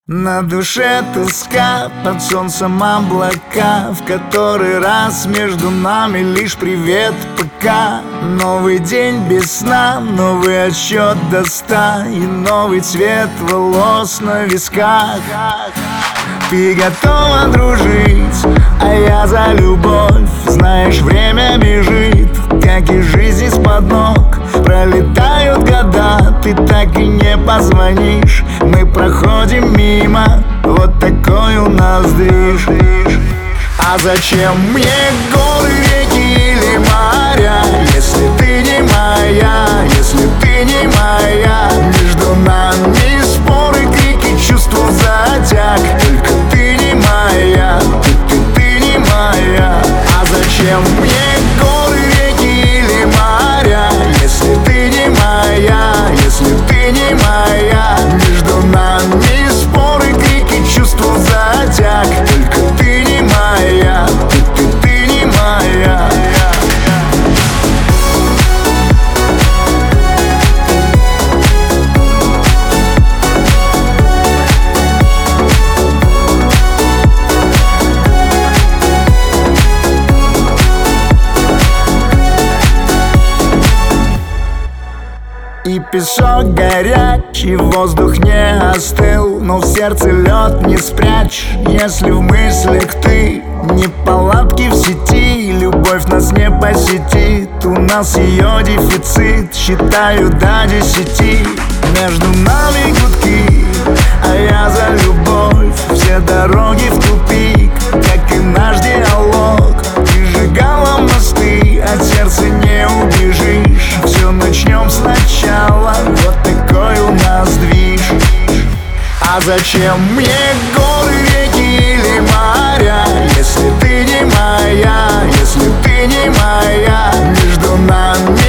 На душе тоска, под солнцем облака, в который раз между нами лишь привет пока. Новый день без сна, новый отсчет до 100 и новый цвет волос на висках. Ты готова дружить, а я за любовь. Знаешь, время бежит, как и жизнь из-под ног. Пролетают года, ты так и не позвонишь. Мы проходим мимо, вот такой у нас движ. А зачем мне горы, реки или моря, если ты не моя, если ты не моя? Между нами споры, крики, чувства затяг. Только ты не моя, ты не моя. А зачем мне горы, реки или моря, если ты не моя, если ты не моя? Между нами споры, крики, чувства затяг. Только ты не моя, ты не моя. И песок горячий, воздух не остыл, но в сердце лед не спрячь. Если в мыслях ты, неполадки в сети, любовь нас не посетит, у нас ее дефицит. Считаю до 10, между нами гудки, а я за любовь. Все дороги в тупик, как и наш диалог. Ты сжигала мосты, от сердца не убежишь. Все начнем сначала, вот такой у нас движ. А зачем мне горы, реки или моря, если ты не моя, если ты не моя? Между нами